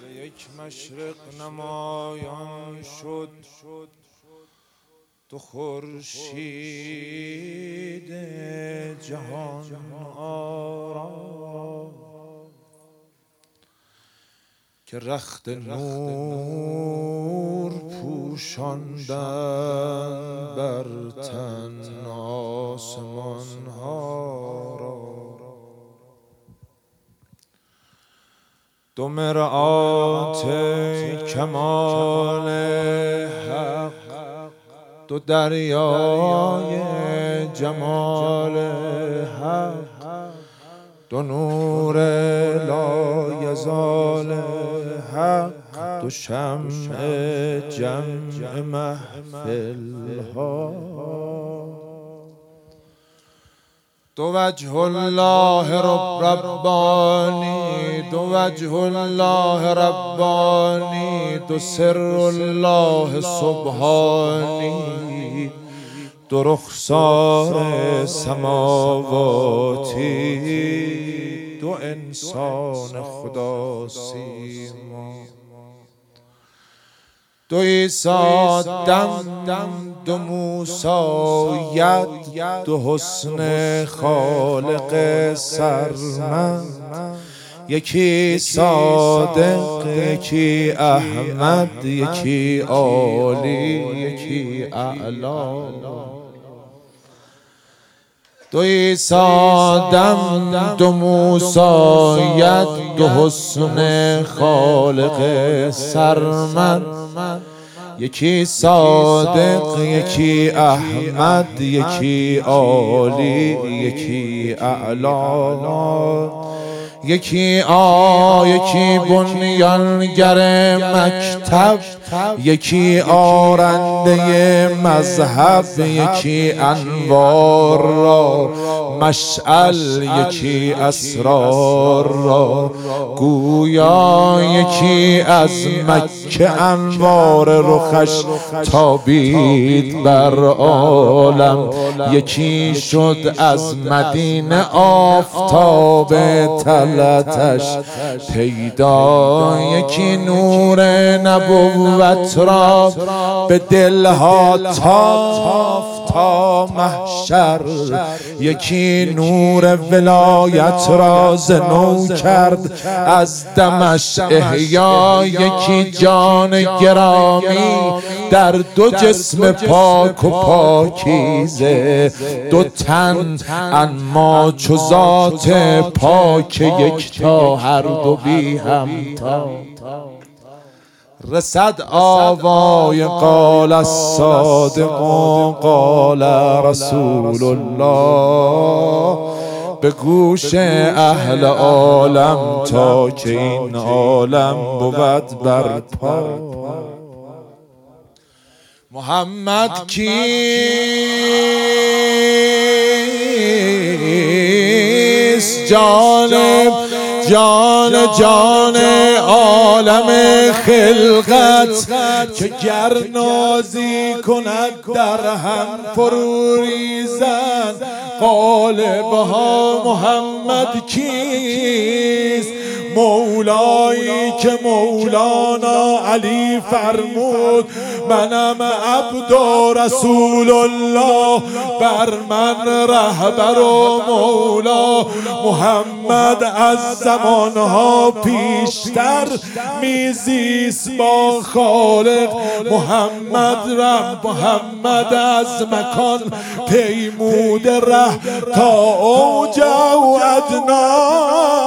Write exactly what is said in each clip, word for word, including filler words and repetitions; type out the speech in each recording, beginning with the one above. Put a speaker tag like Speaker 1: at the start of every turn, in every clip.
Speaker 1: یک مشرق نمایان شد تو خورشید جهان آرا که رخت نور پوشاندن بر تن آسمان ها را. دو مرآت کمال حق، دو دریای جمال حق، دو نور لایزال حق، دو شمع جمع محفل ها. دو وجه الله رب ربانی، دو وجه الله ربانی، دو سر الله سبحانی، دو رخسار سماواتی، دو انسان خدا سیما. دو عیسی دم، دو موسی ید، دو حسن خالق سرمد، یکی صادق یکی احمد، یکی عالی یکی اعلی. دو عیسی دم، دو موسی ید، دو حسن خالق سرمد، یکی صادق یکی احمد، یکی عالی یکی اعلی. یکی آ یکی بنیانگر مکتب، یکی آرنده مذهب، یکی انوار را مشعل، یکی اسرار را گویا. یکی از مکه انوار رخش تابید بر عالم، یکی شد از مدینه آفتاب طلعتش پیدا. یکی نور نبوت را به دلها تافت تا محشر، یکی نور ولایت را ز نو کرد از دمش احیا. یکی جان گرامی در دو جسم پاک و پاکیزه، دو تن اما چو ذات پاک یکتا، هر دو بی همتا. رسد آوای قال الصادق قال رسول الله به گوش اهل عالم، تا که این عالم بود برپا. محمد کیست؟ جانب جان جان عالم خلقت، که گر نازی کند در هم فرو ریزند قالبها. محمد کیست؟ مولایی که مولانا علی فرمود منم عبد و رسول الله، بر من رهبر و مولا. محمد از زمانها پیشتر میزیست با خالق، محمد ره محمد از مکان پیمود ره تا اوج و ادنا.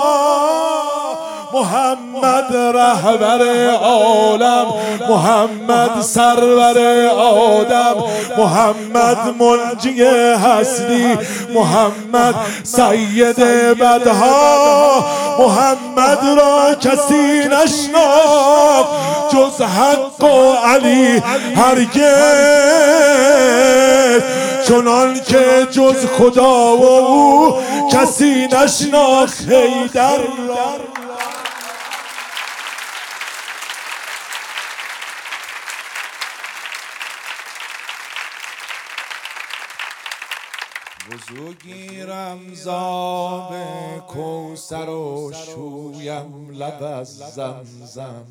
Speaker 1: محمد رهبر عالم، محمد سرور آدم، محمد منجی هستی، محمد سید بدها. محمد را کسی نشناخت جز حق و علی هرگز، چنان که جز خدا و او کسی نشناخت حیدر را. وضو گیرم زاب کوثر و شویم لب از زمزم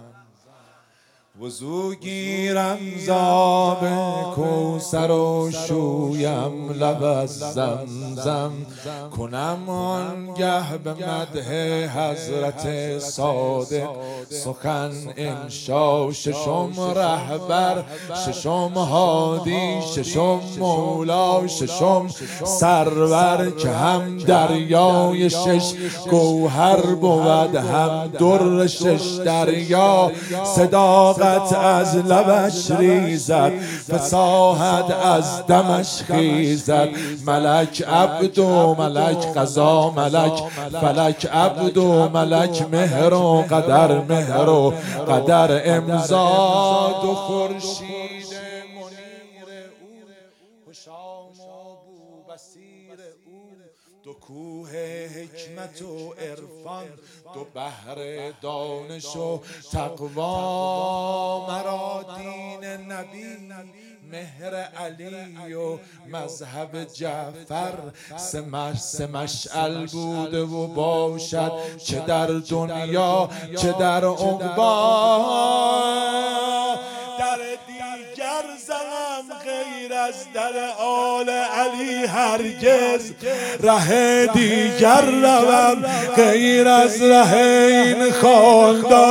Speaker 1: وضو گیرم زاب کوثر و شویم لب از زمزم کنم آنگه به مدح حضرت صادق سخن انشا ششم رهبر ششم هادی ششم مولا ششم سرور که هم دریای شش گوهر بود هم در شش دریا صداقت از لبش ریزد فصاحت از دمش خیزد ملک عبد و ملک قضا ملک فلک عبد و ملک مهر و قدر مهر و قدر امضا دو خورشید منیر او شام و بو بصیر او دو کوه حکمت و عرفان دو بحر دانش و تقوا مرا دین نبی مهر علی و مذهب جعفر سه مشعل بوده و باشد چه در دنیا چه در عقبی در دیگر زنم غیر از در آل علی هرگز ره دیگر روم غیر از ره این خاندان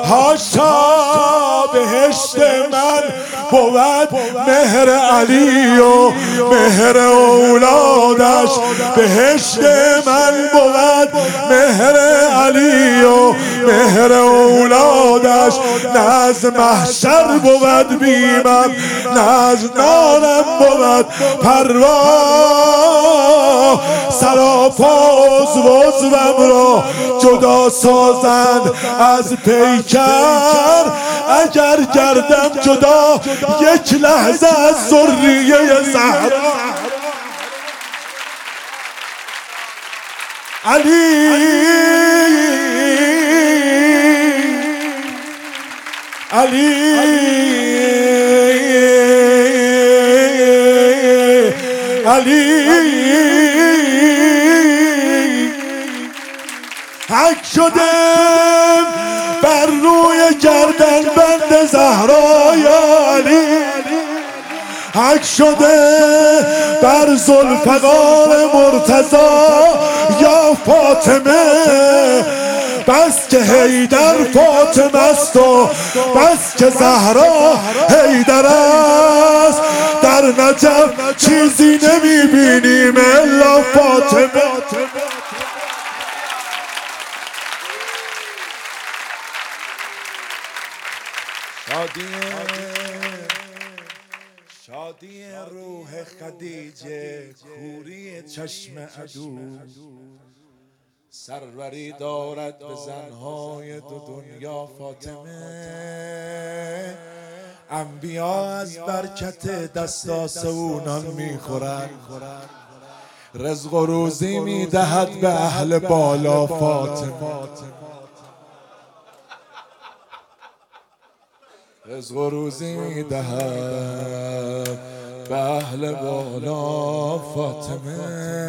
Speaker 1: هاشا بهشت من بود مهر علی و مهر اولادش بهشت من بود مهر علی و مهر اولادش نه از محشر بود بیمم نه از نارم بود پروا سراپا عضو عضوم را جدا سازند از پیکر اگر گردم جدا یک لحظه از ذریه زهرا علی علی علی حق شدم بر روی گردن بند زهرای علی حق شده بر ذوالفقار مرتضی یا فاطمه بس که حیدر فاطمه است و بس که زهرا حیدر است در نجف چیزی نمیبینیم الا فاطمه شادی شادی روح خدیجه کوری چشم عدو سروری دارد به زنهای دو دنیا فاطمه انبیا از برکت دستاس او نان میخورند رزق و روزی میدهد به اهل بالا فاطمه رزق و روزی میدهد به اهل بالا فاطمه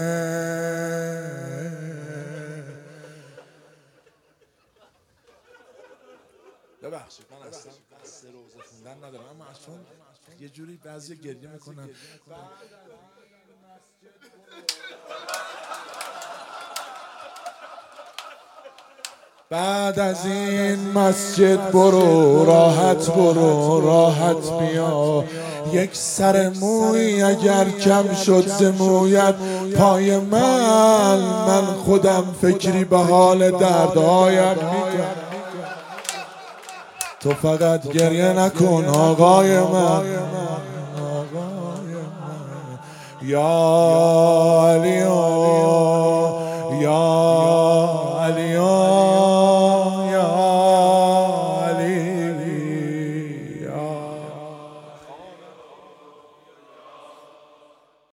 Speaker 1: ببخشید من اصلا سه روزه خوندن ندارم اما چون یه جوری بعضی گریه میکنن بعد از این مسجد برو راحت برو راحت بیا یک سر موی اگر کم شد ز مویت پای من من خودم فکری به حال دردهایم میکنم تو فقط گریه نکن آقای من یا علی یا علی